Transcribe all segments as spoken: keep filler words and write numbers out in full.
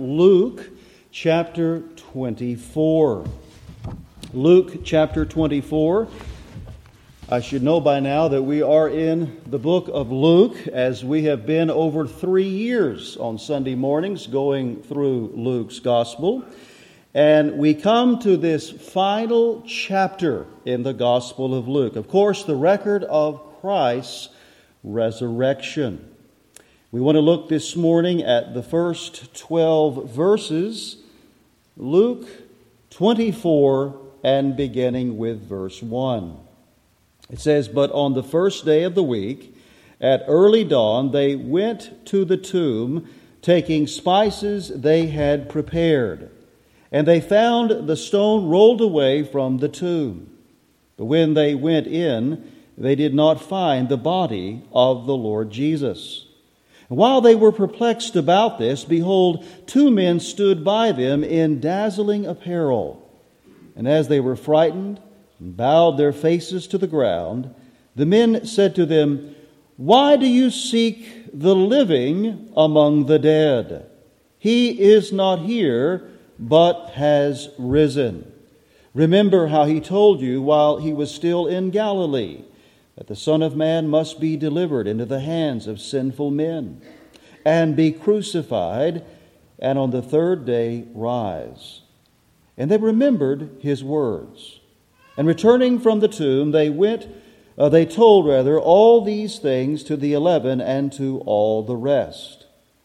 Luke chapter twenty-four. Luke chapter twenty-four. I should know by now that we are in the book of Luke, as we have been over three years on Sunday mornings going through Luke's gospel. And we come to this final chapter in the Gospel of Luke. Of course, the record of Christ's resurrection. We want to look this morning at the first twelve verses, Luke twenty-four, and beginning with verse one. It says, "But on the first day of the week, at early dawn, they went to the tomb, taking spices they had prepared. And they found the stone rolled away from the tomb. But when they went in, they did not find the body of the Lord Jesus. And while they were perplexed about this, behold, two men stood by them in dazzling apparel. And as they were frightened and bowed their faces to the ground, the men said to them, 'Why do you seek the living among the dead? He is not here, but has risen. Remember how he told you while he was still in Galilee, that the Son of Man must be delivered into the hands of sinful men, and be crucified, and on the third day rise.' And they remembered his words. And returning from the tomb, they went, uh, they told rather, all these things to the eleven and to all the rest.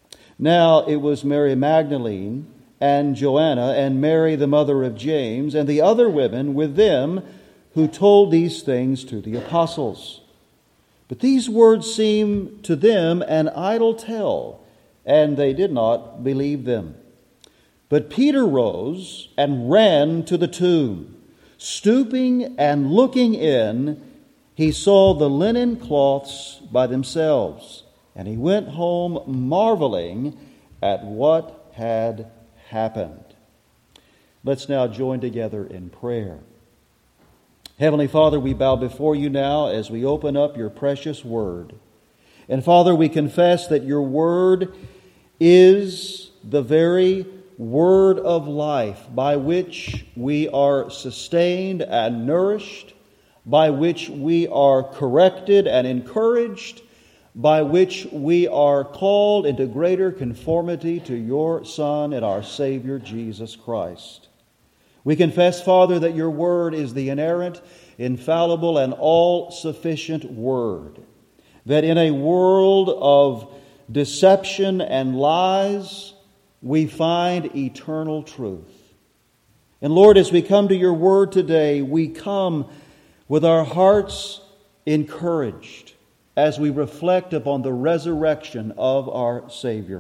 Now it was Mary Magdalene, and Joanna, and Mary the mother of James, and the other women with them, who told these things to the apostles. But these words seemed to them an idle tale, and they did not believe them. But Peter rose and ran to the tomb. Stooping and looking in, he saw the linen cloths by themselves, and he went home marveling at what had happened." Let's now join together in prayer. Heavenly Father, we bow before you now as we open up your precious word. And Father, we confess that your word is the very word of life by which we are sustained and nourished, by which we are corrected and encouraged, by which we are called into greater conformity to your Son and our Savior, Jesus Christ. We confess, Father, that your word is the inerrant, infallible, and all-sufficient word, that in a world of deception and lies, we find eternal truth. And Lord, as we come to your word today, we come with our hearts encouraged as we reflect upon the resurrection of our Savior,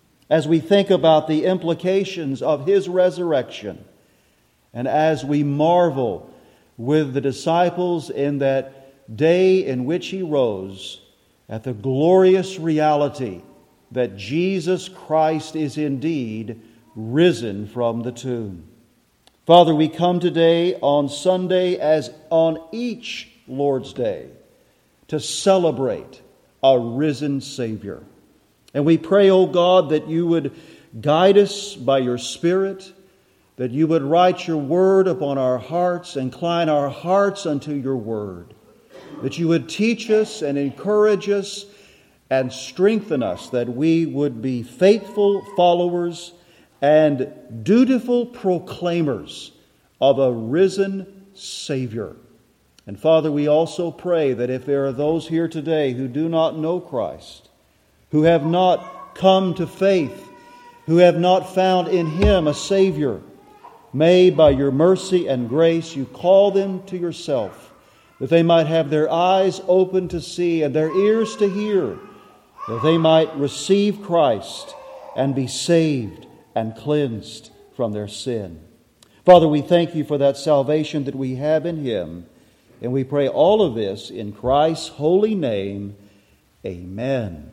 as we think about the implications of his resurrection, and as we marvel with the disciples in that day in which he rose at the glorious reality that Jesus Christ is indeed risen from the tomb. Father, we come today on Sunday as on each Lord's Day to celebrate a risen Savior. And we pray, O God, that you would guide us by your Spirit, that you would write your word upon our hearts, incline our hearts unto your word, that you would teach us and encourage us and strengthen us, that we would be faithful followers and dutiful proclaimers of a risen Savior. And Father, we also pray that if there are those here today who do not know Christ, who have not come to faith, who have not found in him a Savior, may by your mercy and grace you call them to yourself, that they might have their eyes open to see and their ears to hear, that they might receive Christ and be saved and cleansed from their sin. Father, we thank you for that salvation that we have in him, and we pray all of this in Christ's holy name. Amen.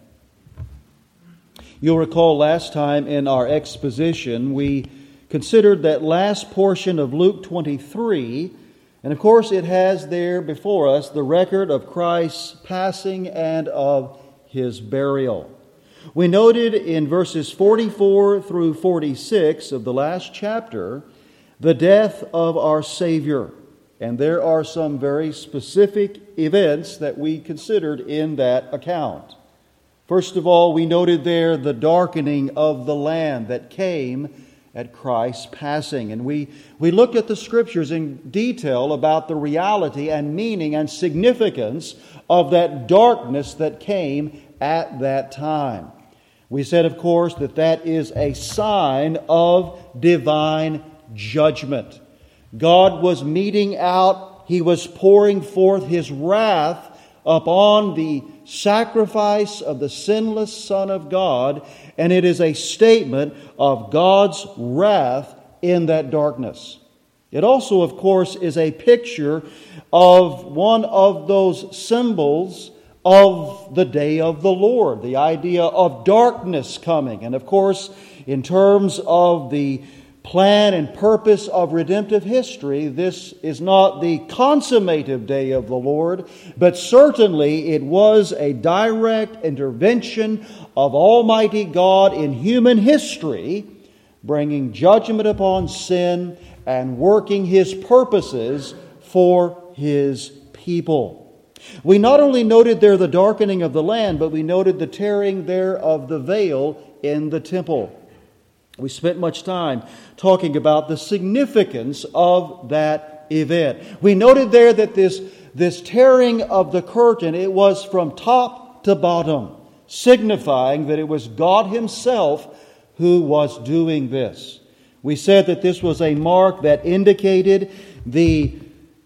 You'll recall last time in our exposition, we considered that last portion of Luke twenty-three, and of course it has there before us the record of Christ's passing and of his burial. We noted in verses forty-four through forty-six of the last chapter the death of our Savior. And there are some very specific events that we considered in that account. First of all, we noted there the darkening of the land that came at Christ's passing. And we, we looked at the Scriptures in detail about the reality and meaning and significance of that darkness that came at that time. We said, of course, that that is a sign of divine judgment. God was meting out, He was pouring forth His wrath upon the sacrifice of the sinless Son of God, and it is a statement of God's wrath in that darkness. It also, of course, is a picture of one of those symbols of the day of the Lord, the idea of darkness coming. And of course, in terms of the plan and purpose of redemptive history, this is not the consummative day of the Lord, but certainly it was a direct intervention of Almighty God in human history, bringing judgment upon sin and working His purposes for His people. We not only noted there the darkening of the land, but we noted the tearing there of the veil in the temple. We spent much time talking about the significance of that event. We noted there that this, this tearing of the curtain, it was from top to bottom, signifying that it was God Himself who was doing this. We said that this was a mark that indicated the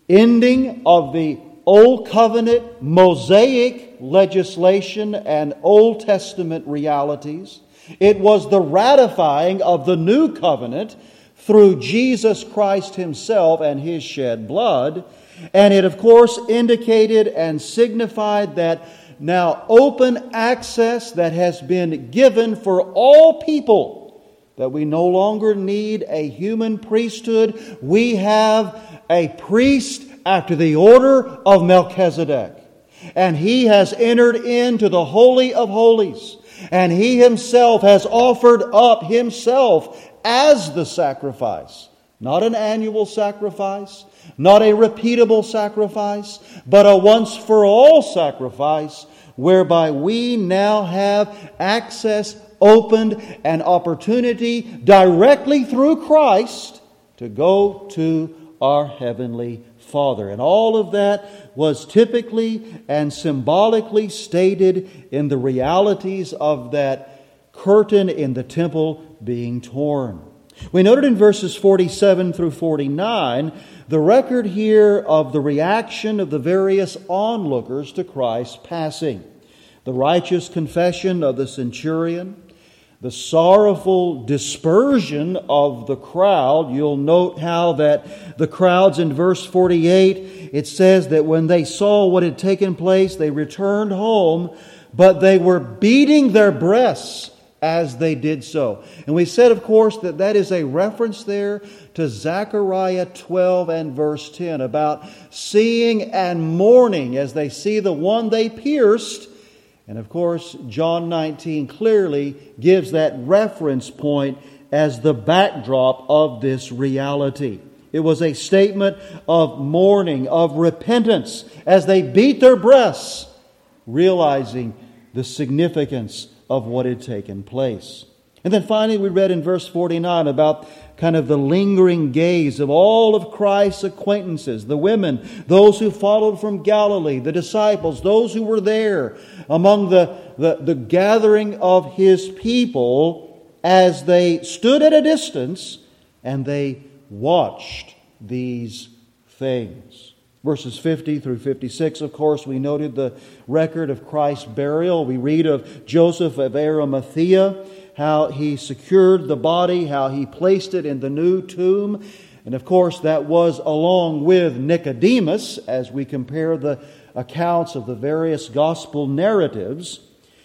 ending of the Old Covenant Mosaic legislation and Old Testament realities. It was the ratifying of the new covenant through Jesus Christ Himself and His shed blood. And it, of course, indicated and signified that now open access that has been given for all people, that we no longer need a human priesthood. We have a priest after the order of Melchizedek. And He has entered into the Holy of Holies. And He Himself has offered up Himself as the sacrifice. Not an annual sacrifice, not a repeatable sacrifice, but a once-for-all sacrifice whereby we now have access opened and opportunity directly through Christ to go to our Heavenly Father. And all of that was typically and symbolically stated in the realities of that curtain in the temple being torn. We noted in verses forty-seven through forty-nine the record here of the reaction of the various onlookers to Christ's passing. The righteous confession of the centurion, the sorrowful dispersion of the crowd. You'll note how that the crowds in verse forty-eight, it says that when they saw what had taken place, they returned home, but they were beating their breasts as they did so. And we said, of course, that that is a reference there to Zechariah twelve and verse ten about seeing and mourning as they see the one they pierced. And of course, John nineteen clearly gives that reference point as the backdrop of this reality. It was a statement of mourning, of repentance, as they beat their breasts, realizing the significance of what had taken place. And then finally we read in verse forty-nine about kind of the lingering gaze of all of Christ's acquaintances, the women, those who followed from Galilee, the disciples, those who were there among the, the, the gathering of His people as they stood at a distance and they watched these things. Verses fifty through fifty-six, of course, we noted the record of Christ's burial. We read of Joseph of Arimathea, how he secured the body, how he placed it in the new tomb. And of course, that was along with Nicodemus, as we compare the accounts of the various gospel narratives.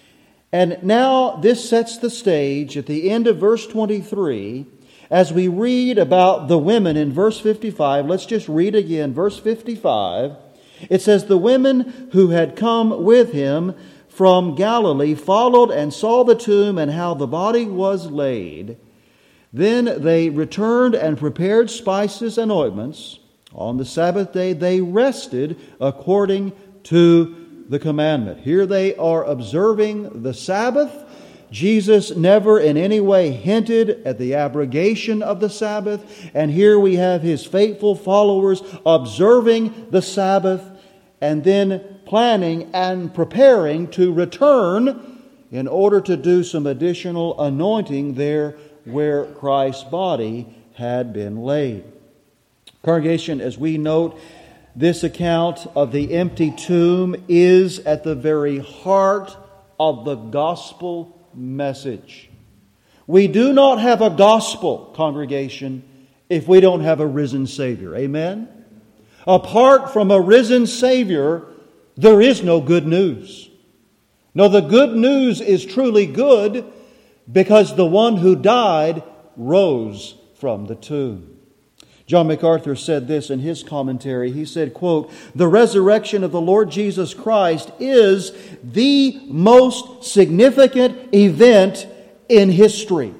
And now this sets the stage at the end of verse twenty-three. As we read about the women in verse fifty-five, let's just read again verse fifty-five. It says, "The women who had come with Him from Galilee followed and saw the tomb and how the body was laid. Then they returned and prepared spices and ointments. On the Sabbath day they rested according to the commandment. Here they are observing the Sabbath. Jesus never in any way hinted at the abrogation of the Sabbath. And here we have His faithful followers observing the Sabbath and then planning and preparing to return in order to do some additional anointing there where Christ's body had been laid. Congregation, as we note, this account of the empty tomb is at the very heart of the gospel message. We do not have a gospel, congregation, if we don't have a risen Savior. Amen? Apart from a risen Savior, there is no good news. No, the good news is truly good because the one who died rose from the tomb. John MacArthur said this in his commentary. He said, quote, "The resurrection of the Lord Jesus Christ is the most significant event in history.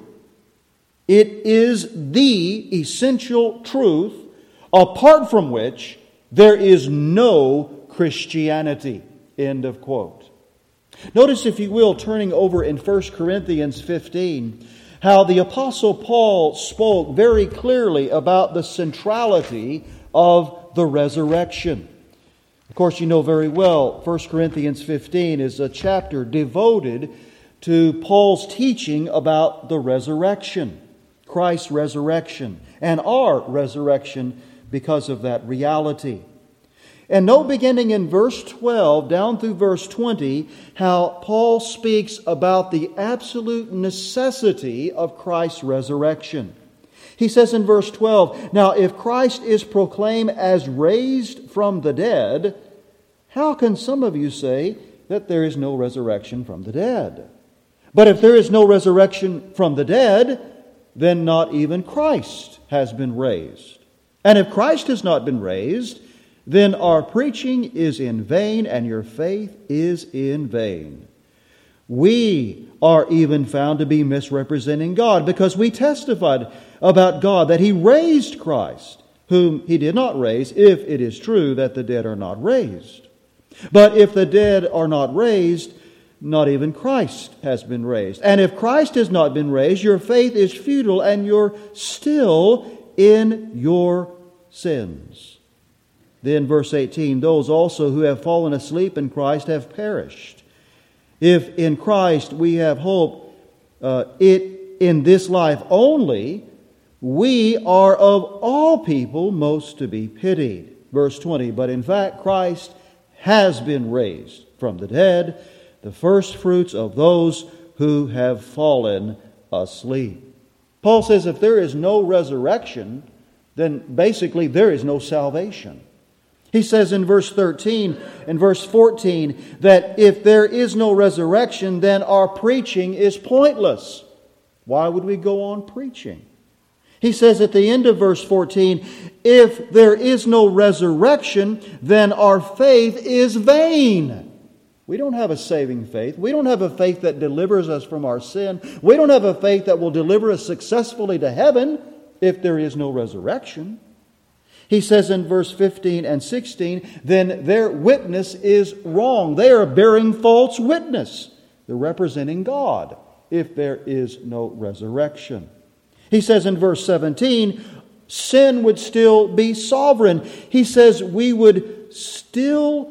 It is the essential truth apart from which there is no Christianity." End of quote. Notice, if you will, turning over in First Corinthians fifteen, how the Apostle Paul spoke very clearly about the centrality of the resurrection. Of course, you know very well, First Corinthians fifteen is a chapter devoted to Paul's teaching about the resurrection, Christ's resurrection, and our resurrection because of that reality. And note, beginning in verse twelve down through verse twenty, how Paul speaks about the absolute necessity of Christ's resurrection. He says in verse twelve, "Now if Christ is proclaimed as raised from the dead, how can some of you say that there is no resurrection from the dead? But if there is no resurrection from the dead, then not even Christ has been raised. And if Christ has not been raised, then our preaching is in vain, and your faith is in vain. We are even found to be misrepresenting God, because we testified about God that He raised Christ, whom He did not raise, if it is true that the dead are not raised. But if the dead are not raised, not even Christ has been raised. And if Christ has not been raised, your faith is futile, and you're still in your sins." Then verse eighteen, "Those also who have fallen asleep in Christ have perished. If in Christ we have hope, uh, it in this life only, we are of all people most to be pitied." Verse twenty, "But in fact Christ has been raised from the dead, the first fruits of those who have fallen asleep." Paul says if there is no resurrection, then basically there is no salvation. He says in verse thirteen and verse fourteen that if there is no resurrection, then our preaching is pointless. Why would we go on preaching? He says at the end of verse fourteen, if there is no resurrection, then our faith is vain. We don't have a saving faith. We don't have a faith that delivers us from our sin. We don't have a faith that will deliver us successfully to heaven if there is no resurrection. He says in verse fifteen and sixteen, then their witness is wrong. They are bearing false witness. They're representing God if there is no resurrection. He says in verse seventeen, sin would still be sovereign. He says we would still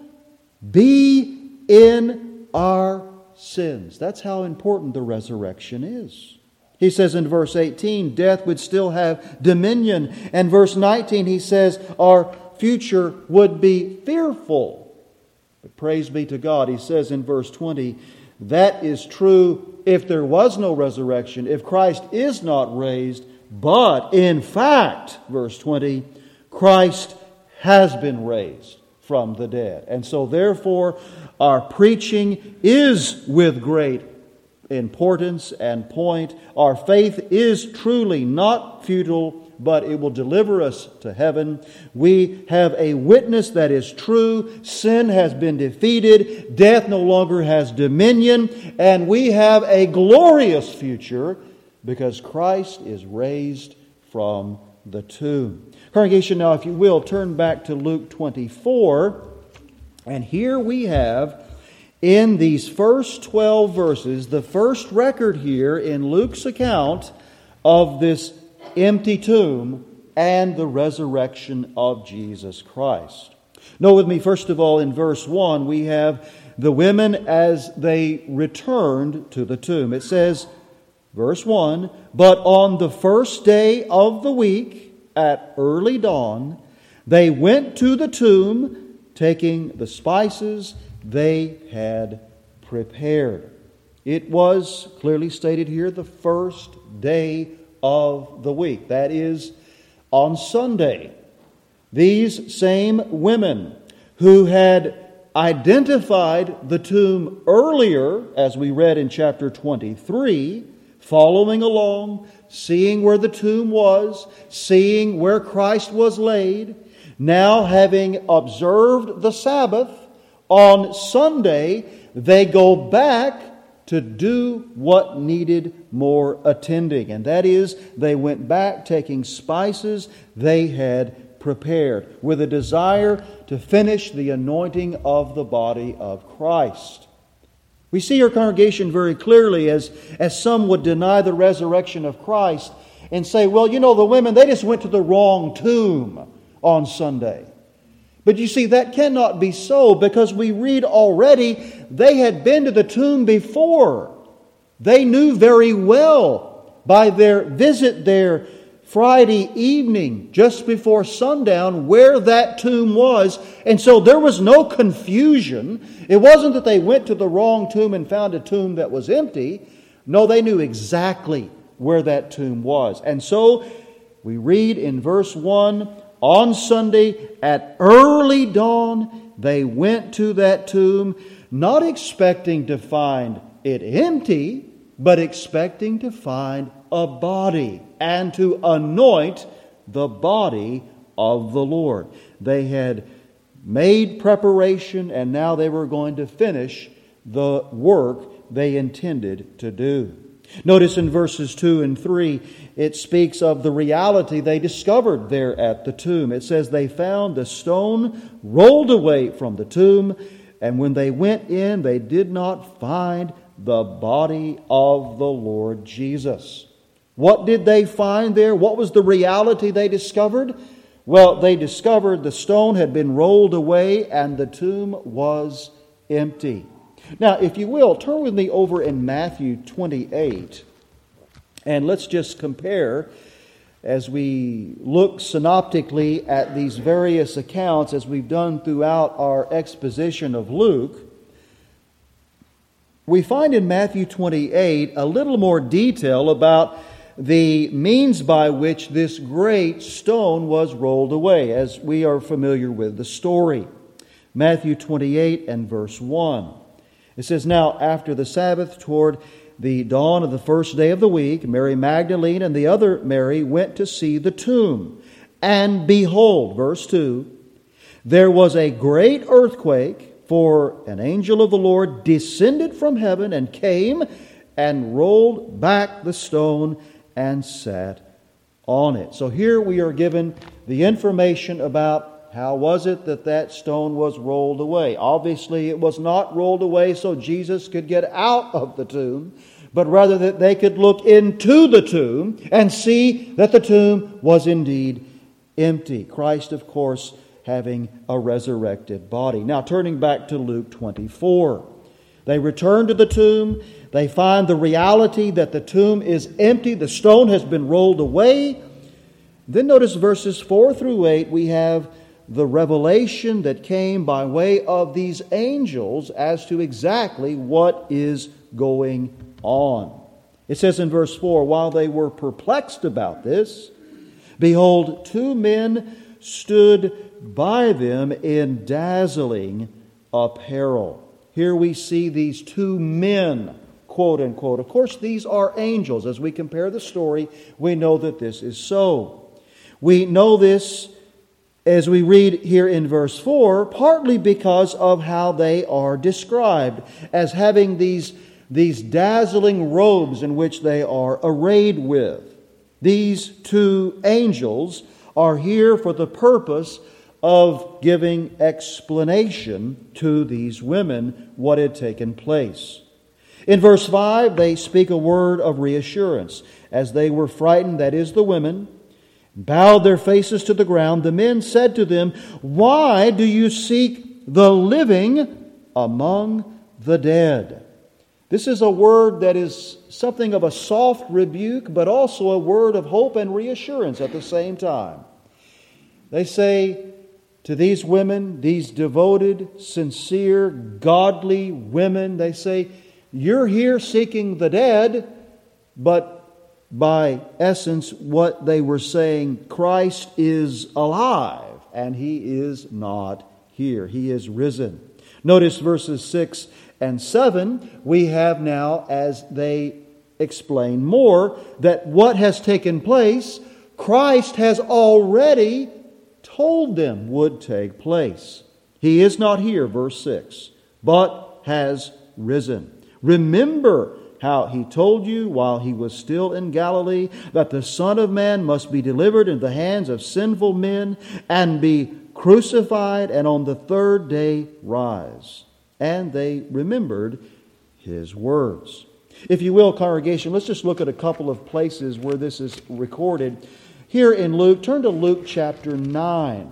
be in our sins. That's how important the resurrection is. He says in verse eighteen, death would still have dominion. And verse nineteen, he says our future would be fearful. But praise be to God, he says in verse twenty, that is true if there was no resurrection, if Christ is not raised. But in fact, verse twenty, Christ has been raised from the dead. And so therefore, our preaching is with great importance and point. Our faith is truly not futile, but it will deliver us to heaven. We have a witness that is true. Sin has been defeated. Death no longer has dominion. And we have a glorious future because Christ is raised from the tomb. Congregation, now if you will, turn back to Luke twenty-four. And here we have, in these first twelve verses, the first record here in Luke's account of this empty tomb and the resurrection of Jesus Christ. Note with me, first of all, in verse one, we have the women as they returned to the tomb. It says, verse one, "But on the first day of the week, at early dawn, they went to the tomb, taking the spices they had prepared." It was clearly stated here the first day of the week. That is, on Sunday. These same women who had identified the tomb earlier, as we read in chapter twenty-three, following along, seeing where the tomb was, seeing where Christ was laid, now having observed the Sabbath, on Sunday, they go back to do what needed more attending. And that is, they went back taking spices they had prepared with a desire to finish the anointing of the body of Christ. We see our congregation very clearly as, as some would deny the resurrection of Christ and say, well, you know, the women, they just went to the wrong tomb on Sunday. But you see, that cannot be so, because we read already they had been to the tomb before. They knew very well by their visit there Friday evening, just before sundown, where that tomb was. And so there was no confusion. It wasn't that they went to the wrong tomb and found a tomb that was empty. No, they knew exactly where that tomb was. And so we read in verse one, on Sunday at early dawn, they went to that tomb, not expecting to find it empty, but expecting to find a body and to anoint the body of the Lord. They had made preparation, and now they were going to finish the work they intended to do. Notice in verses two and three, it speaks of the reality they discovered there at the tomb. It says they found the stone rolled away from the tomb, and when they went in, they did not find the body of the Lord Jesus. What did they find there? What was the reality they discovered? Well, they discovered the stone had been rolled away and the tomb was empty. Now, if you will, turn with me over in Matthew twenty-eight, and let's just compare as we look synoptically at these various accounts as we've done throughout our exposition of Luke. We find in Matthew twenty-eight a little more detail about the means by which this great stone was rolled away, as we are familiar with the story. Matthew twenty-eight and verse one. It says, "Now after the Sabbath, toward the dawn of the first day of the week, Mary Magdalene and the other Mary went to see the tomb. And behold," verse two, "there was a great earthquake, for an angel of the Lord descended from heaven and came and rolled back the stone and sat on it." So here we are given the information about how was it that that stone was rolled away. Obviously, it was not rolled away so Jesus could get out of the tomb, but rather that they could look into the tomb and see that the tomb was indeed empty. Christ, of course, having a resurrected body. Now, turning back to Luke twenty-four. They return to the tomb. They find the reality that the tomb is empty. The stone has been rolled away. Then notice verses four through eight, we have the revelation that came by way of these angels as to exactly what is going on. It says in verse four, "While they were perplexed about this, behold, two men stood by them in dazzling apparel." Here we see these two men, quote unquote. Of course, these are angels. As we compare the story, we know that this is so. We know this as we read here in verse four, partly because of how they are described as having these, these dazzling robes in which they are arrayed with. These two angels are here for the purpose of giving explanation to these women what had taken place. In verse five, they speak a word of reassurance. As they were frightened, that is, the women, bowed their faces to the ground, the men said to them, "Why do you seek the living among the dead?" This is a word that is something of a soft rebuke, but also a word of hope and reassurance at the same time. They say to these women, these devoted, sincere, godly women, they say, "You're here seeking the dead," but by essence, what they were saying, Christ is alive, and He is not here. He is risen. Notice verses six and seven, we have now, as they explain more, that what has taken place, Christ has already told them would take place. He is not here, verse six, but has risen. Remember how He told you while He was still in Galilee that the Son of Man must be delivered into the hands of sinful men and be crucified and on the third day rise. And they remembered His words. If you will, congregation, let's just look at a couple of places where this is recorded. Here in Luke, turn to Luke chapter nine.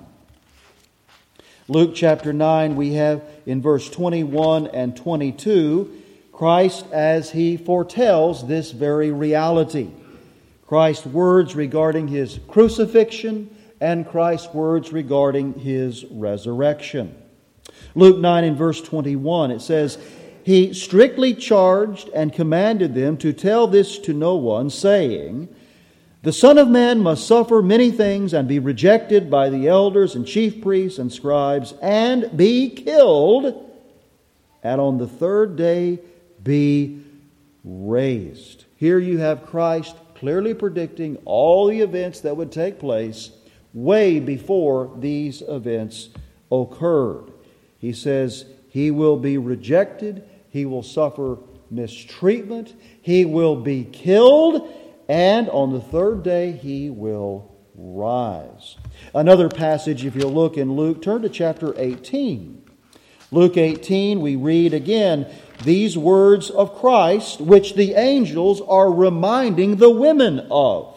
Luke chapter nine, we have in verse twenty-one and twenty-two, Christ as He foretells this very reality. Christ's words regarding His crucifixion and Christ's words regarding His resurrection. Luke nine and verse twenty-one, it says, "He strictly charged and commanded them to tell this to no one, saying, The Son of Man must suffer many things and be rejected by the elders and chief priests and scribes and be killed, and on the third day be raised." Here you have Christ clearly predicting all the events that would take place way before these events occurred. He says He will be rejected, He will suffer mistreatment, He will be killed, and on the third day He will rise. Another passage, if you'll look in Luke, turn to chapter eighteen. Luke eighteen, we read again these words of Christ, which the angels are reminding the women of.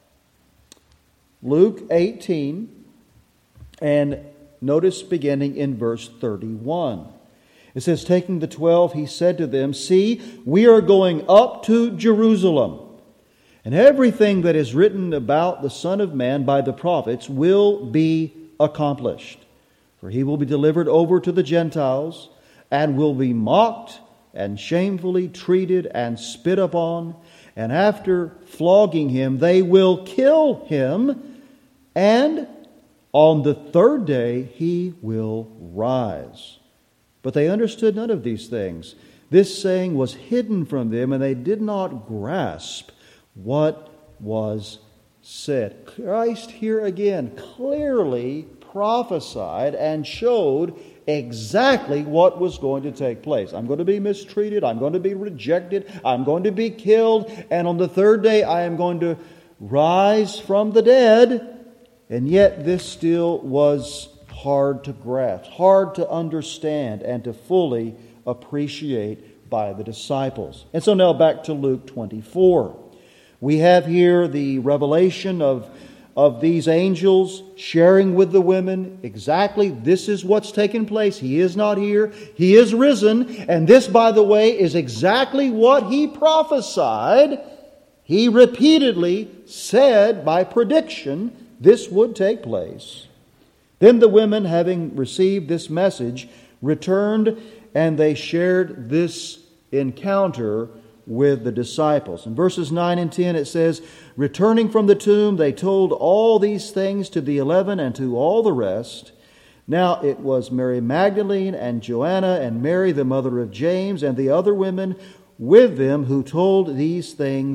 Luke eighteen, and notice beginning in verse thirty-one. It says, "Taking the twelve, He said to them, See, we are going up to Jerusalem, and everything that is written about the Son of Man by the prophets will be accomplished. For He will be delivered over to the Gentiles, and will be mocked, and shamefully treated, and spit upon. And after flogging Him, they will kill Him, and on the third day He will rise." But they understood none of these things. This saying was hidden from them, and they did not grasp what was said. Christ here again clearly prophesied and showed exactly what was going to take place. I'm going to be mistreated. I'm going to be rejected. I'm going to be killed. And on the third day, I am going to rise from the dead. And yet this still was hard to grasp, hard to understand, and to fully appreciate by the disciples. And so now back to Luke twenty-four. We have here the revelation of, of these angels sharing with the women exactly this is what's taken place. He is not here. He is risen. And this, by the way, is exactly what He prophesied. He repeatedly said by prediction this would take place. Then the women, having received this message, returned, and they shared this encounter with the disciples. In verses nine and ten it says, "Returning from the tomb, they told all these things to the eleven and to all the rest. Now it was Mary Magdalene and Joanna and Mary the mother of James and the other women with them who told these things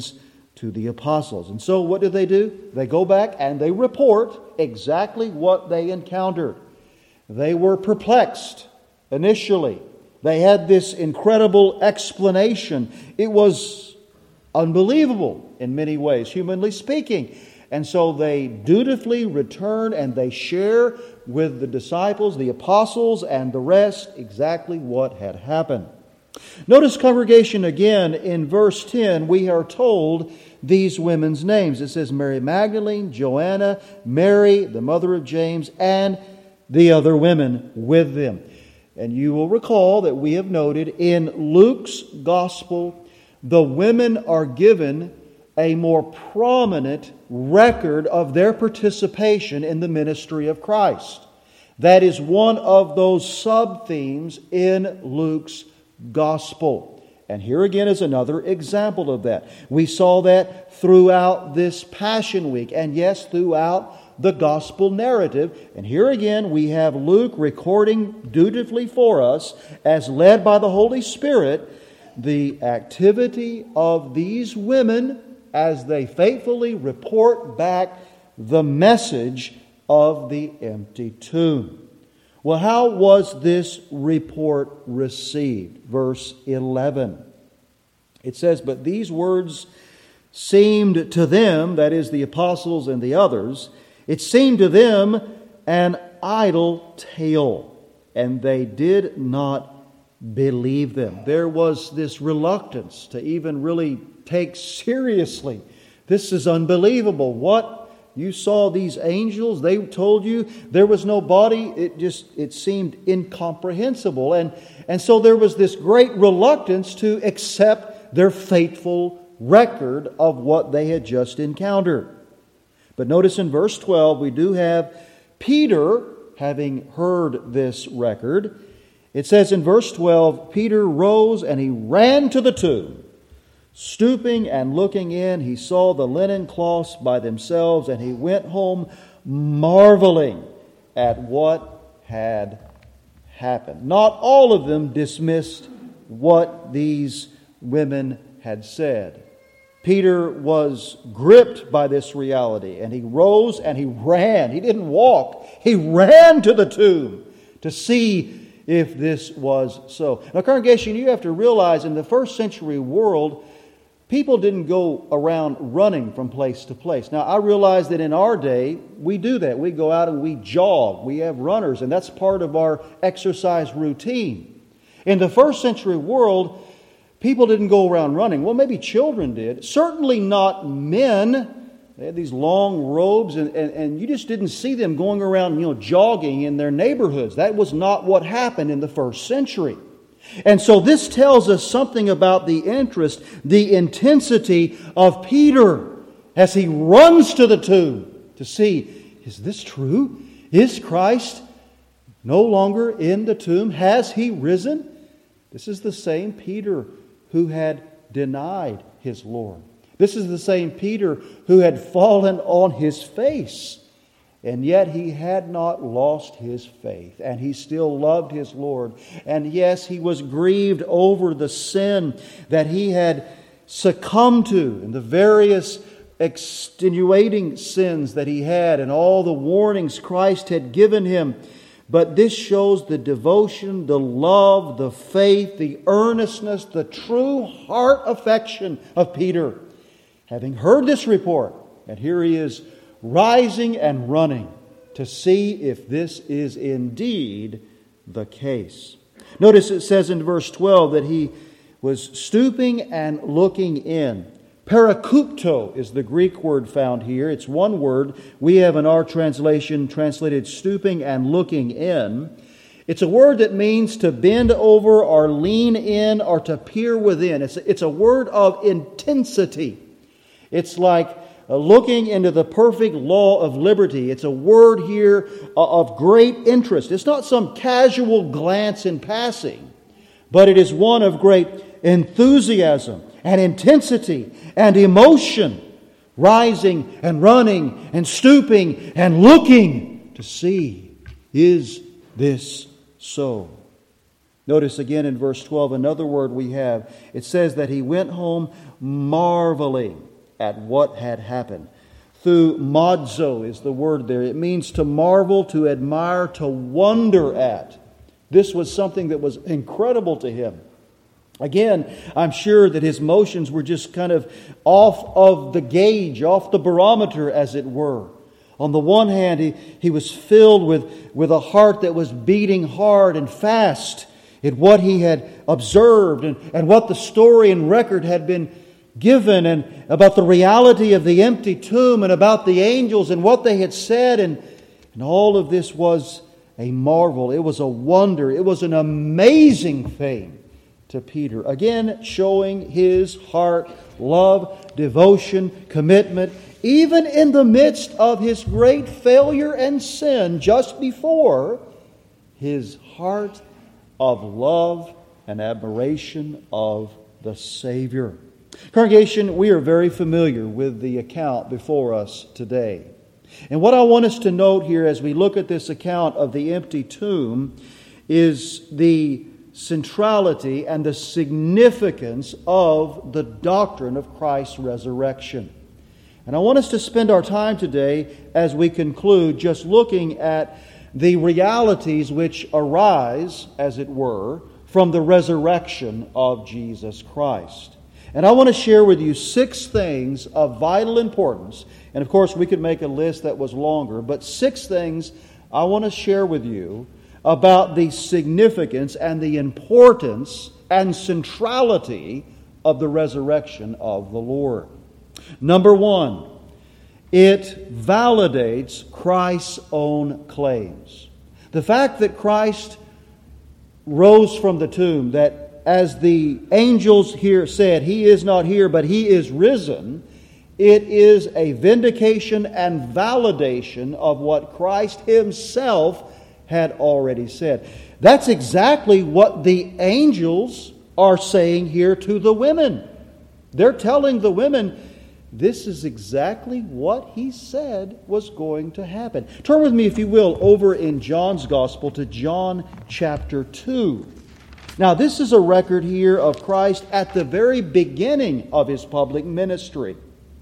to the apostles. And so what do they do? They go back and they report exactly what they encountered. They were perplexed initially. They had this incredible explanation. It was unbelievable in many ways, humanly speaking. And so they dutifully return and they share with the disciples, the apostles, and the rest exactly what had happened. Notice, congregation, again in verse ten, we are told these women's names. It says Mary Magdalene, Joanna, Mary, the mother of James, and the other women with them. And you will recall that we have noted in Luke's gospel, the women are given a more prominent record of their participation in the ministry of Christ. That is one of those sub-themes in Luke's gospel. And here again is another example of that. We saw that throughout this Passion Week, and yes, throughout the gospel narrative. And here again we have Luke recording dutifully for us, as led by the Holy Spirit, the activity of these women as they faithfully report back the message of the empty tomb. Well, how was this report received? Verse eleven. It says, "But these words seemed to them," that is, the apostles and the others, "it seemed to them an idle tale, and they did not believe them." There was this reluctance to even really take seriously. This is unbelievable. What? You saw these angels, they told you there was no body. It just, it seemed incomprehensible. And, and so there was this great reluctance to accept their faithful record of what they had just encountered. But notice in verse twelve, we do have Peter having heard this record. It says in verse twelve, Peter rose and he ran to the tomb. Stooping and looking in, he saw the linen cloths by themselves, and he went home marveling at what had happened. Not all of them dismissed what these women had said. Peter was gripped by this reality, and he rose and he ran. He didn't walk. He ran to the tomb to see if this was so. Now, congregation, you have to realize in the first century world, people didn't go around running from place to place. Now, I realize that in our day, we do that. We go out and we jog. We have runners, and that's part of our exercise routine. In the first century world, people didn't go around running. Well, maybe children did. Certainly not men. They had these long robes, and, and, and you just didn't see them going around, you know, jogging in their neighborhoods. That was not what happened in the first century. And so this tells us something about the interest, the intensity of Peter as he runs to the tomb to see, is this true? Is Christ no longer in the tomb? Has He risen? This is the same Peter who had denied his Lord. This is the same Peter who had fallen on his face. And yet he had not lost his faith, and he still loved his Lord. And yes, he was grieved over the sin that he had succumbed to, and the various extenuating sins that he had, and all the warnings Christ had given him. But this shows the devotion, the love, the faith, the earnestness, the true heart affection of Peter. Having heard this report, and here he is rising and running to see if this is indeed the case. Notice it says in verse twelve that he was stooping and looking in. Parakupto is the Greek word found here. It's one word. We have in our translation translated stooping and looking in. It's a word that means to bend over or lean in or to peer within. It's a, it's a word of intensity. It's like looking into the perfect law of liberty. It's a word here of great interest. It's not some casual glance in passing, but it is one of great enthusiasm and intensity and emotion, rising and running and stooping and looking to see, is this so? Notice again in verse twelve, another word we have. It says that he went home marveling at what had happened. Thaumazo is the word there. It means to marvel, to admire, to wonder at. This was something that was incredible to him. Again, I'm sure that his motions were just kind of off of the gauge, off the barometer, as it were. On the one hand, he, he was filled with, with a heart that was beating hard and fast at what he had observed and, and what the story and record had been given, and about the reality of the empty tomb and about the angels and what they had said. And, and all of this was a marvel. It was a wonder. It was an amazing thing to Peter. Again, showing his heart, love, devotion, commitment, even in the midst of his great failure and sin just before, his heart of love and admiration of the Savior. Congregation, we are very familiar with the account before us today. And what I want us to note here as we look at this account of the empty tomb is the centrality and the significance of the doctrine of Christ's resurrection. And I want us to spend our time today as we conclude just looking at the realities which arise, as it were, from the resurrection of Jesus Christ. And I want to share with you six things of vital importance. And of course, we could make a list that was longer, but six things I want to share with you about the significance and the importance and centrality of the resurrection of the Lord. Number one, it validates Christ's own claims. The fact that Christ rose from the tomb, that as the angels here said, He is not here, but He is risen, it is a vindication and validation of what Christ Himself had already said. That's exactly what the angels are saying here to the women. They're telling the women, this is exactly what He said was going to happen. Turn with me, if you will, over in John's Gospel to John chapter two. Now, this is a record here of Christ at the very beginning of His public ministry.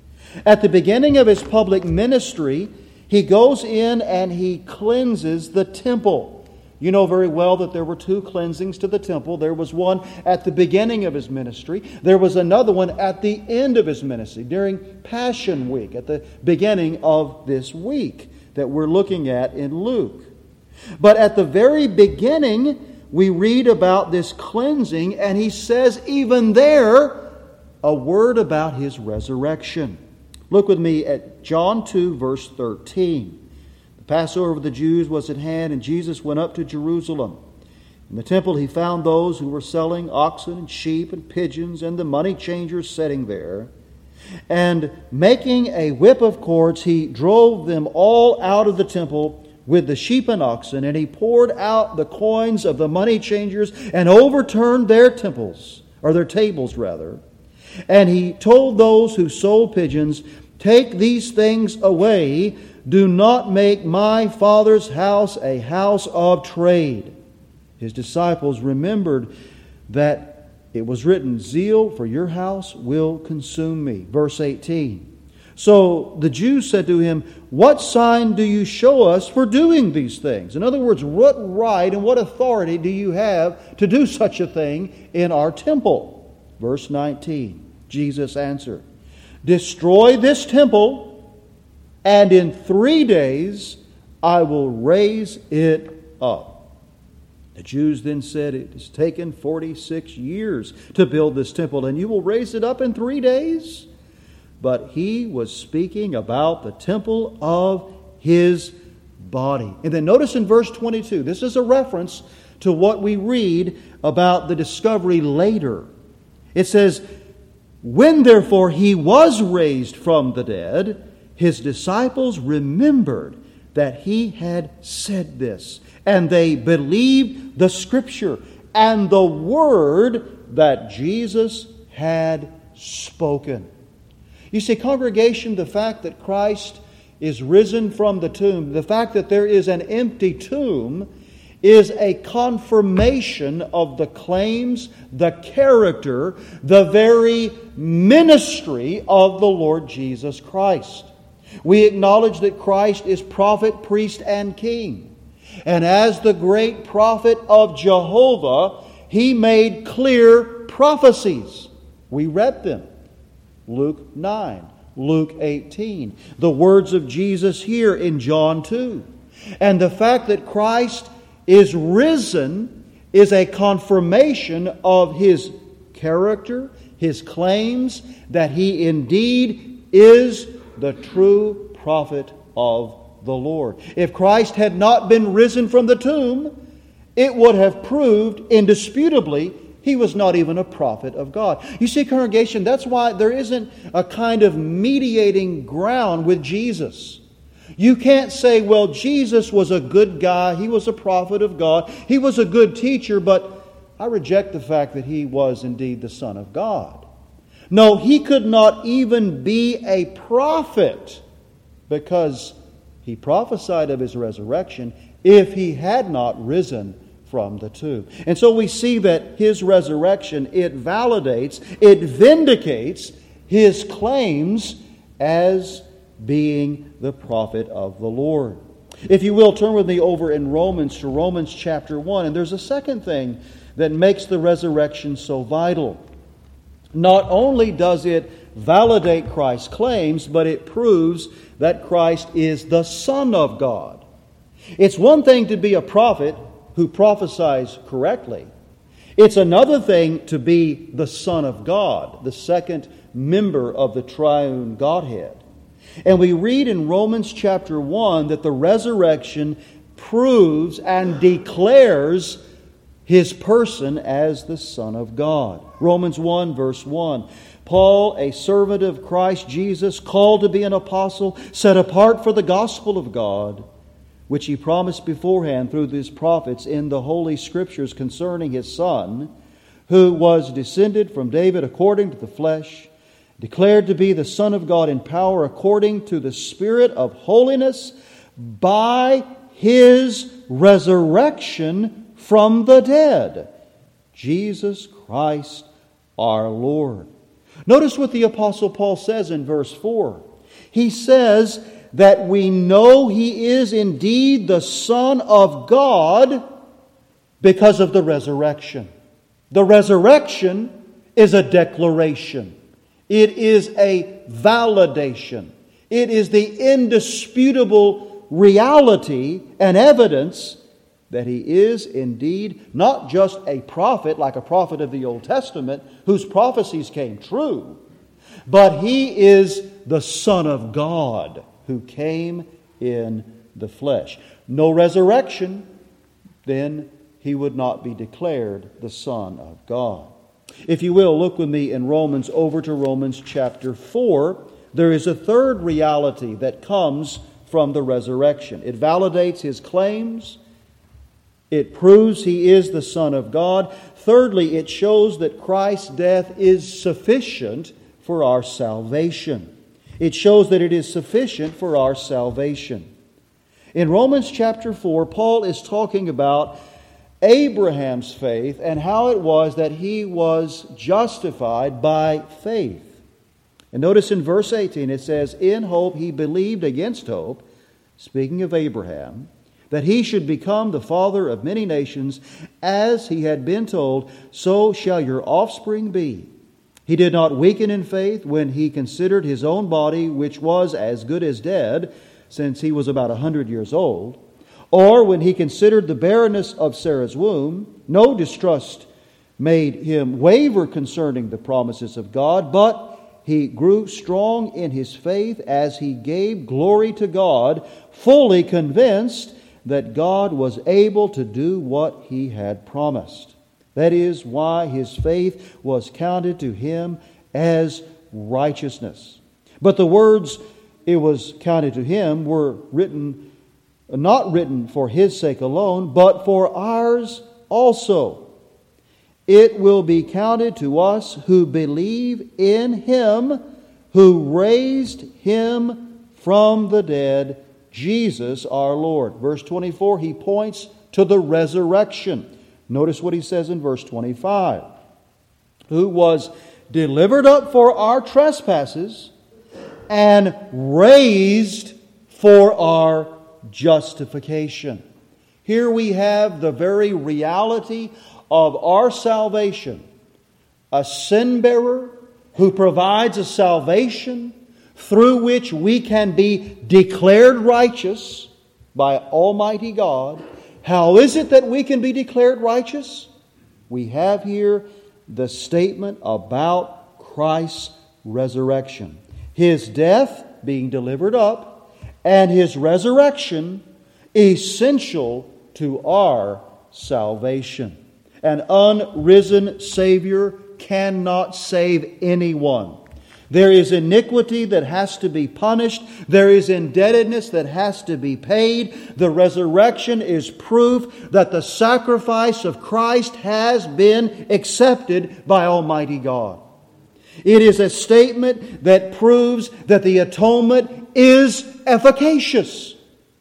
At the beginning of His public ministry, He goes in and He cleanses the temple. You know very well that there were two cleansings to the temple. There was one at the beginning of His ministry. There was another one at the end of His ministry, during Passion Week, at the beginning of this week that we're looking at in Luke. But at the very beginning, we read about this cleansing, and He says even there a word about His resurrection. Look with me at John two, verse thirteen. The Passover of the Jews was at hand, and Jesus went up to Jerusalem. In the temple He found those who were selling oxen and sheep and pigeons, and the money changers sitting there. And making a whip of cords, He drove them all out of the temple with the sheep and oxen, and He poured out the coins of the money changers and overturned their temples, or their tables rather. And He told those who sold pigeons, take these things away. Do not make my Father's house a house of trade. His disciples remembered that it was written, zeal for your house will consume me. Verse eighteen. So the Jews said to Him, what sign do you show us for doing these things? In other words, what right and what authority do you have to do such a thing in our temple? Verse nineteen, Jesus answered, destroy this temple, and in three days I will raise it up. The Jews then said, it has taken forty-six years to build this temple, and you will raise it up in three days? But He was speaking about the temple of His body. And then notice in verse twenty-two, this is a reference to what we read about the discovery later. It says, when therefore He was raised from the dead, His disciples remembered that He had said this, and they believed the Scripture and the word that Jesus had spoken. You see, congregation, the fact that Christ is risen from the tomb, the fact that there is an empty tomb, is a confirmation of the claims, the character, the very ministry of the Lord Jesus Christ. We acknowledge that Christ is prophet, priest, and king. And as the great prophet of Jehovah, He made clear prophecies. We read them. Luke nine, Luke eighteen. The words of Jesus here in John two. And the fact that Christ is risen is a confirmation of His character, His claims, that He indeed is the true prophet of the Lord. If Christ had not been risen from the tomb, it would have proved indisputably He was not even a prophet of God. You see, congregation, that's why there isn't a kind of mediating ground with Jesus. You can't say, well, Jesus was a good guy, He was a prophet of God, He was a good teacher, but I reject the fact that He was indeed the Son of God. No, He could not even be a prophet because He prophesied of His resurrection if He had not risen from the tomb. And so we see that His resurrection, it validates, it vindicates His claims as being the prophet of the Lord. If you will, turn with me over in Romans to Romans chapter one. And there's a second thing that makes the resurrection so vital. Not only does it validate Christ's claims, but it proves that Christ is the Son of God. It's one thing to be a prophet who prophesies correctly. It's another thing to be the Son of God, the second member of the triune Godhead. And we read in Romans chapter one that the resurrection proves and declares His person as the Son of God. Romans one verse one. Paul, a servant of Christ Jesus, called to be an apostle, set apart for the gospel of God, which He promised beforehand through His prophets in the Holy Scriptures concerning His Son, who was descended from David according to the flesh, declared to be the Son of God in power according to the Spirit of holiness, by His resurrection from the dead, Jesus Christ our Lord. Notice what the Apostle Paul says in verse four. He says that we know He is indeed the Son of God because of the resurrection. The resurrection is a declaration. It is a validation. It is the indisputable reality and evidence that He is indeed not just a prophet like a prophet of the Old Testament whose prophecies came true, but He is the Son of God who came in the flesh. No resurrection, then He would not be declared the Son of God. If you will, look with me in Romans over to Romans chapter four. There is a third reality that comes from the resurrection. It validates His claims. It proves He is the Son of God. Thirdly, it shows that Christ's death is sufficient for our salvation. It shows that it is sufficient for our salvation. In Romans chapter four, Paul is talking about Abraham's faith and how it was that he was justified by faith. And notice in verse eighteen it says, "In hope he believed against hope," speaking of Abraham, "that he should become the father of many nations, as he had been told, so shall your offspring be. He did not weaken in faith when he considered his own body, which was as good as dead, since he was about a hundred years old, or when he considered the barrenness of Sarah's womb. No distrust made him waver concerning the promises of God, but he grew strong in his faith as he gave glory to God, fully convinced that God was able to do what He had promised. That is why his faith was counted to him as righteousness." But the words "it was counted to him" were written, not written for his sake alone, but for ours also. "It will be counted to us who believe in Him who raised Him from the dead, Jesus our Lord." Verse twenty-four, he points to the resurrection. Notice what he says in verse twenty-five. Who was delivered up for our trespasses and raised for our justification. Here we have the very reality of our salvation. A sin bearer who provides a salvation through which we can be declared righteous by Almighty God. How is it that we can be declared righteous? We have here the statement about Christ's resurrection. His death being delivered up and His resurrection essential to our salvation. An unrisen Savior cannot save anyone. There is iniquity that has to be punished. There is indebtedness that has to be paid. The resurrection is proof that the sacrifice of Christ has been accepted by Almighty God. It is a statement that proves that the atonement is efficacious.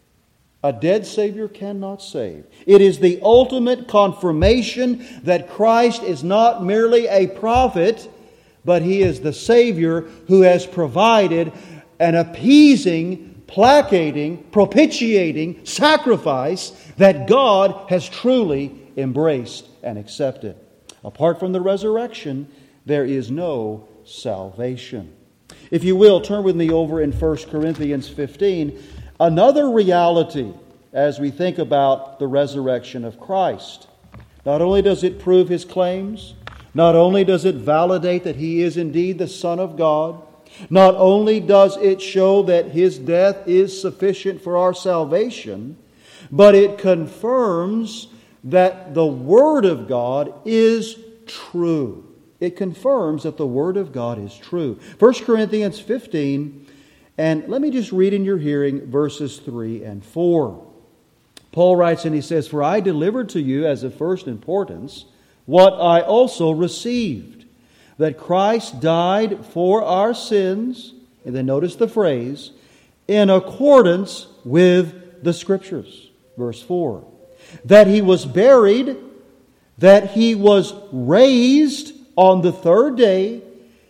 A dead Savior cannot save. It is the ultimate confirmation that Christ is not merely a prophet, but He is the Savior who has provided an appeasing, placating, propitiating sacrifice that God has truly embraced and accepted. Apart from the resurrection, there is no salvation. If you will, turn with me over in First Corinthians fifteen. Another reality as we think about the resurrection of Christ. Not only does it prove His claims, not only does it validate that He is indeed the Son of God, not only does it show that His death is sufficient for our salvation, but it confirms that the Word of God is true. It confirms that the Word of God is true. First Corinthians fifteen, and let me just read in your hearing verses three and four. Paul writes and he says, "For I delivered to you as of first importance what I also received, that Christ died for our sins," and then notice the phrase, "in accordance with the Scriptures." Verse four. "That He was buried, that He was raised on the third day,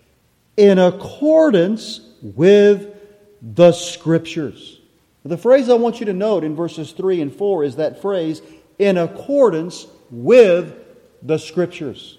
in accordance with the Scriptures." The phrase I want you to note in verses three and four is that phrase, "in accordance with the Scriptures."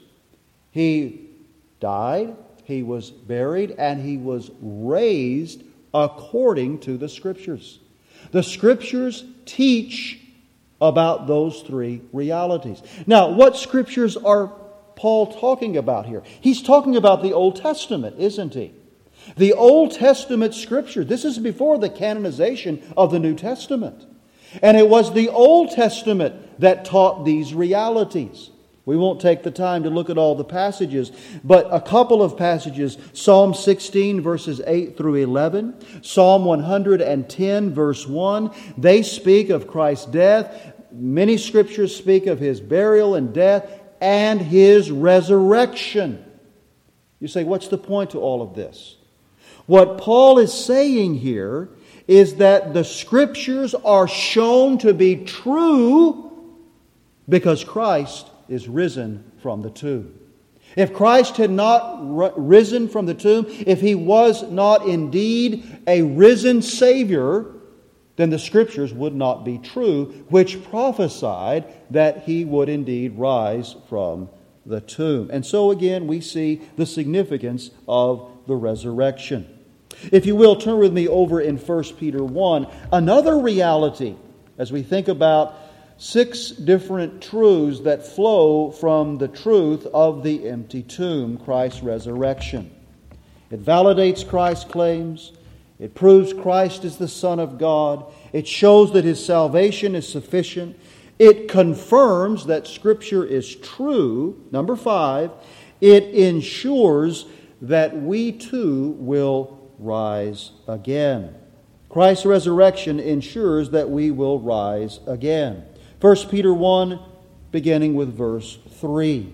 He died, He was buried, and He was raised according to the Scriptures. The Scriptures teach about those three realities. Now, what Scriptures are Paul talking about here? He's talking about the Old Testament, isn't he? The Old Testament Scripture. This is before the canonization of the New Testament. And it was the Old Testament that taught these realities. We won't take the time to look at all the passages, but a couple of passages, Psalm sixteen verses eight through eleven, Psalm one hundred ten verse one, they speak of Christ's death. Many Scriptures speak of His burial and death and His resurrection. You say, what's the point to all of this? What Paul is saying here is that the Scriptures are shown to be true because Christ is risen from the tomb. If Christ had not risen from the tomb, if He was not indeed a risen Savior, then the Scriptures would not be true, which prophesied that He would indeed rise from the tomb. And so again, we see the significance of the resurrection. If you will, turn with me over in First Peter one. Another reality, as we think about six different truths that flow from the truth of the empty tomb, Christ's resurrection. It validates Christ's claims. It proves Christ is the Son of God. It shows that His salvation is sufficient. It confirms that Scripture is true. Number five, it ensures that we too will rise again. Christ's resurrection ensures that we will rise again. First Peter one, beginning with verse three.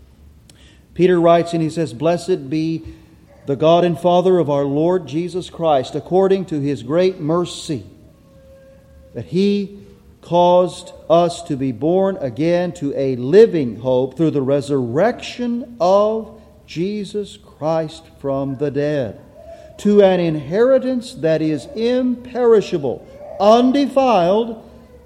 Peter writes and he says, "Blessed be the God and Father of our Lord Jesus Christ, according to His great mercy, that He caused us to be born again to a living hope through the resurrection of Jesus Christ from the dead, to an inheritance that is imperishable, undefiled,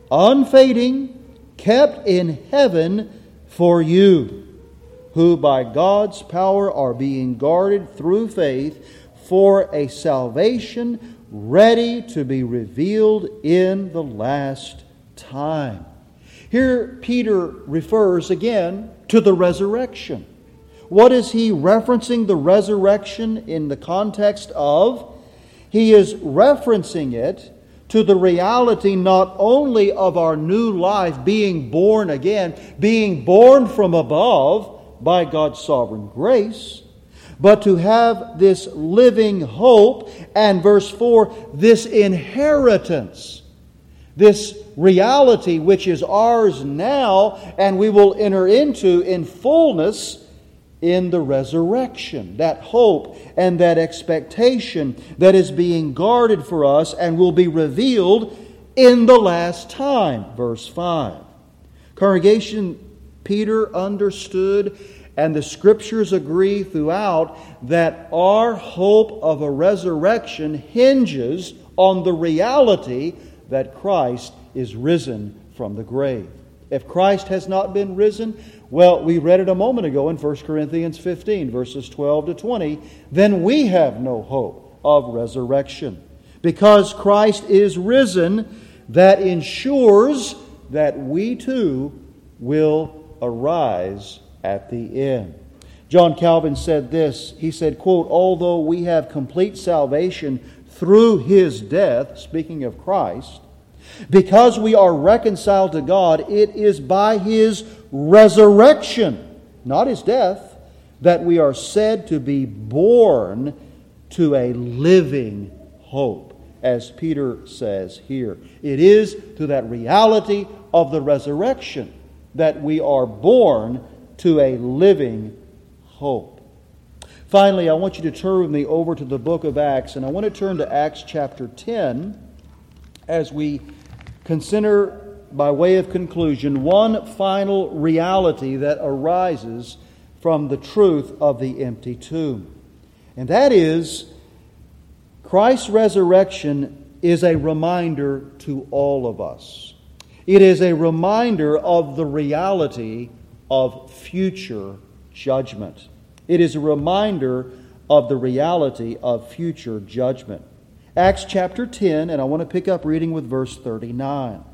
unfading, kept in heaven for you, who by God's power are being guarded through faith for a salvation ready to be revealed in the last time. Here Peter refers again to the resurrection. What is he referencing the resurrection in the context of? He is referencing it to the reality not only of our new life being born again, being born from above by God's sovereign grace, but to have this living hope, and verse four, this inheritance, this reality which is ours now and we will enter into in fullness in the resurrection. That hope and that expectation that is being guarded for us and will be revealed in the last time. Verse five. Congregation, Peter understood, and the Scriptures agree throughout, that our hope of a resurrection hinges on the reality that Christ is risen from the grave. If Christ has not been risen, well, we read it a moment ago in First Corinthians fifteen, verses twelve to twenty, then we have no hope of resurrection. Because Christ is risen, that ensures that we too will arise at the end. John Calvin said this, he said, quote, although we have complete salvation through His death, speaking of Christ, because we are reconciled to God, it is by His resurrection, not His death, that we are said to be born to a living hope, as Peter says here. It is to that reality of the resurrection that we are born to a living hope. Finally, I want you to turn with me over to the book of Acts, and I want to turn to Acts chapter ten as we consider, by way of conclusion, one final reality that arises from the truth of the empty tomb. And that is, Christ's resurrection is a reminder to all of us. It is a reminder of the reality of future judgment. It is a reminder of the reality of future judgment. Acts chapter ten, and I want to pick up reading with verse thirty-nine.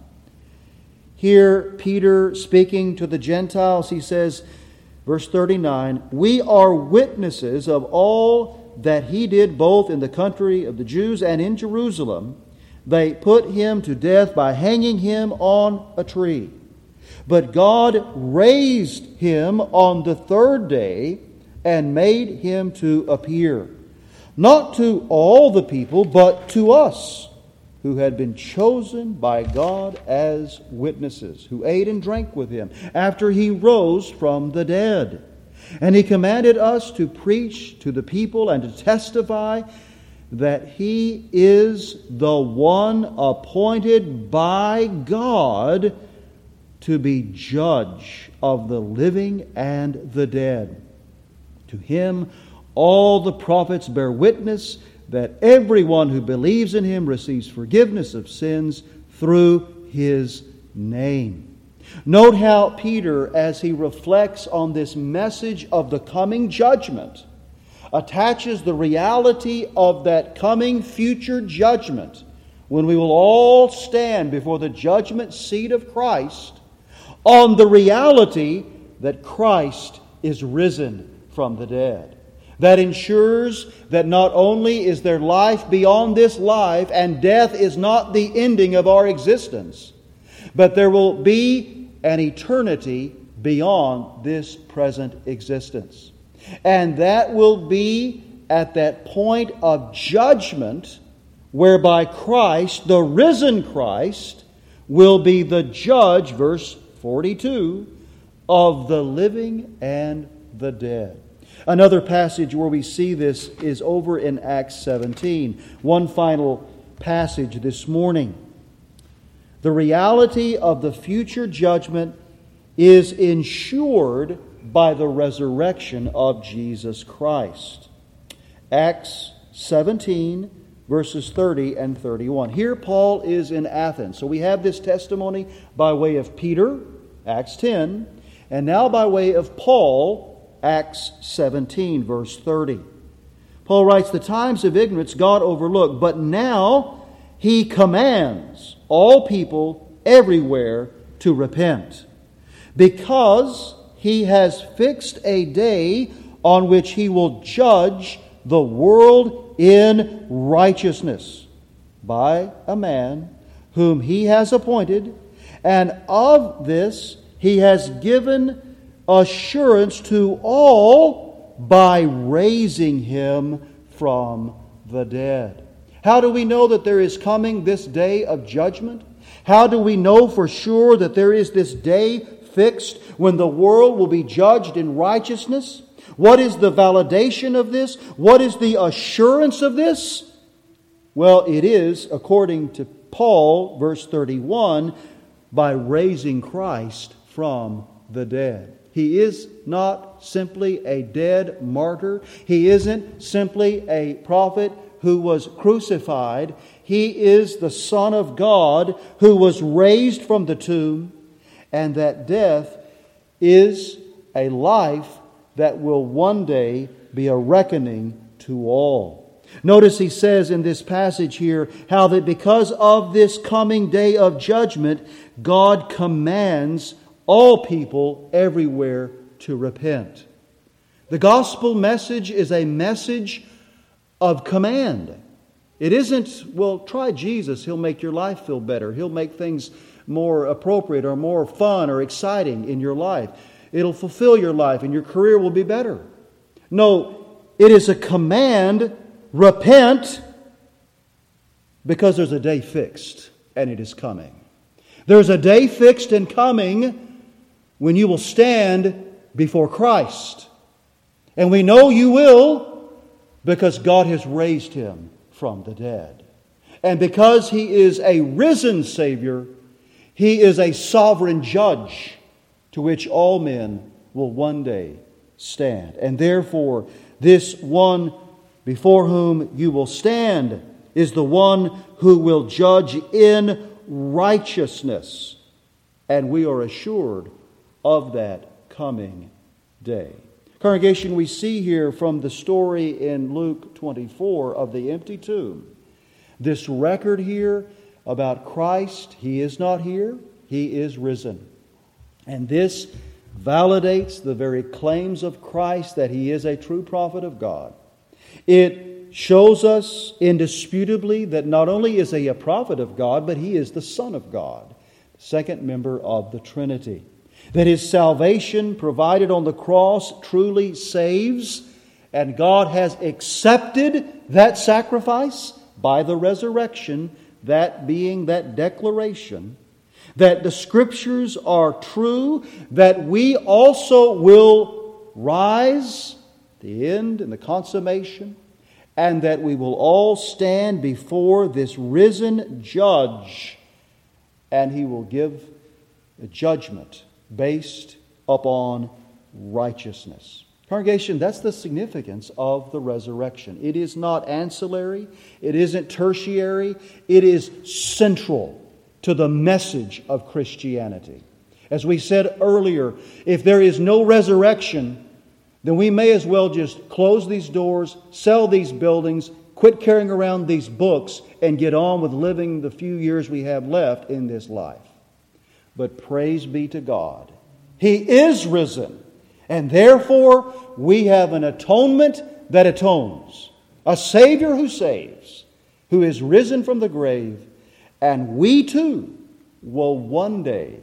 Here, Peter, speaking to the Gentiles, he says, verse thirty-nine, we are witnesses of all that He did both in the country of the Jews and in Jerusalem. They put Him to death by hanging Him on a tree. But God raised Him on the third day and made Him to appear, not to all the people, but to us, who had been chosen by God as witnesses, who ate and drank with Him after He rose from the dead. And He commanded us to preach to the people and to testify that He is the one appointed by God to be judge of the living and the dead. To Him all the prophets bear witness that everyone who believes in Him receives forgiveness of sins through His name. Note how Peter, as he reflects on this message of the coming judgment, attaches the reality of that coming future judgment, when we will all stand before the judgment seat of Christ, on the reality that Christ is risen from the dead. That ensures that not only is there life beyond this life, and death is not the ending of our existence, but there will be an eternity beyond this present existence. And that will be at that point of judgment whereby Christ, the risen Christ, will be the judge, verse forty-two, of the living and the dead. Another passage where we see this is over in Acts seventeen. One final passage this morning. The reality of the future judgment is ensured by the resurrection of Jesus Christ. Acts seventeen, verses thirty and thirty-one. Here Paul is in Athens. So we have this testimony by way of Peter, Acts ten, and now by way of Paul, Acts seventeen, verse thirty. Paul writes, "The times of ignorance God overlooked, but now He commands all people everywhere to repent, because He has fixed a day on which He will judge the world in righteousness by a man whom He has appointed, and of this He has given assurance to all by raising Him from the dead." How do we know that there is coming this day of judgment? How do we know for sure that there is this day fixed when the world will be judged in righteousness? What is the validation of this? What is the assurance of this? Well, it is, according to Paul, verse thirty-one, by raising Christ from the dead. He is not simply a dead martyr. He isn't simply a prophet who was crucified. He is the Son of God who was raised from the tomb, and that death is a life that will one day be a reckoning to all. Notice he says in this passage here how that because of this coming day of judgment, God commands all people everywhere to repent. The gospel message is a message of command. It isn't, well, try Jesus. He'll make your life feel better. He'll make things more appropriate or more fun or exciting in your life. It'll fulfill your life and your career will be better. No, it is a command, repent, because there's a day fixed and it is coming. There's a day fixed and coming when you will stand before Christ. And we know you will because God has raised Him from the dead. And because He is a risen Savior, He is a sovereign judge to which all men will one day stand. And therefore, this one before whom you will stand is the one who will judge in righteousness. And we are assured of that coming day. Congregation, we see here from the story in Luke twenty-four of the empty tomb, this record here about Christ. He is not here, He is risen. And this validates the very claims of Christ that He is a true prophet of God. It shows us indisputably that not only is He a prophet of God, but He is the Son of God, the second member of the Trinity. That His salvation provided on the cross truly saves, and God has accepted that sacrifice by the resurrection, that being that declaration that the Scriptures are true, that we also will rise, the end and the consummation, and that we will all stand before this risen judge, and He will give a judgment based upon righteousness. Congregation, that's the significance of the resurrection. It is not ancillary, it isn't tertiary, it is central to the message of Christianity. As we said earlier, if there is no resurrection, then we may as well just close these doors, sell these buildings, quit carrying around these books, and get on with living the few years we have left in this life. But praise be to God, He is risen, and therefore we have an atonement that atones, a Savior who saves, who is risen from the grave, and we too will one day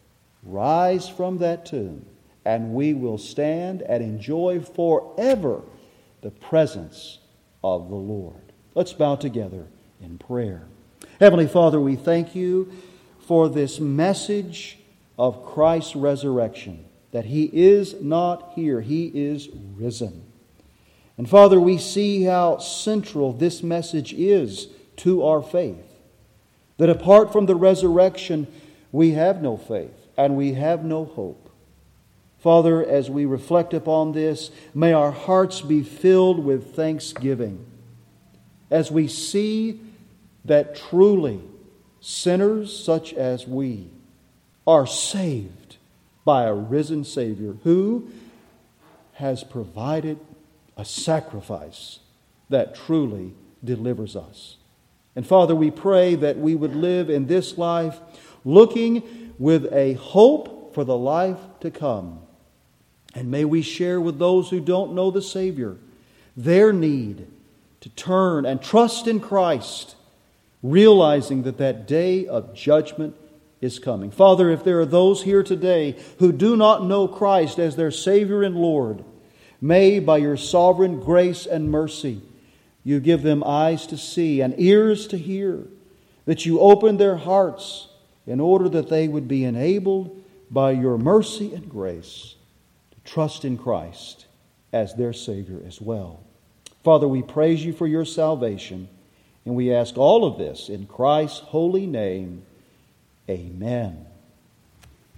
rise from that tomb, and we will stand and enjoy forever the presence of the Lord. Let's bow together in prayer. Heavenly Father, we thank You for this message of Christ's resurrection, that He is not here, He is risen. And Father, we see how central this message is to our faith. that apart from the resurrection, we have no faith and we have no hope. Father, as we reflect upon this, may our hearts be filled with thanksgiving as we see that truly sinners such as we are saved by a risen Savior who has provided a sacrifice that truly delivers us. And Father, we pray that we would live in this life looking with a hope for the life to come. And may we share with those who don't know the Savior their need to turn and trust in Christ, realizing that that day of judgment is coming. Father, if there are those here today who do not know Christ as their Savior and Lord, may by your sovereign grace and mercy you give them eyes to see and ears to hear, that you open their hearts in order that they would be enabled by your mercy and grace to trust in Christ as their Savior as well. Father, we praise you for your salvation, and we ask all of this in Christ's holy name. Amen.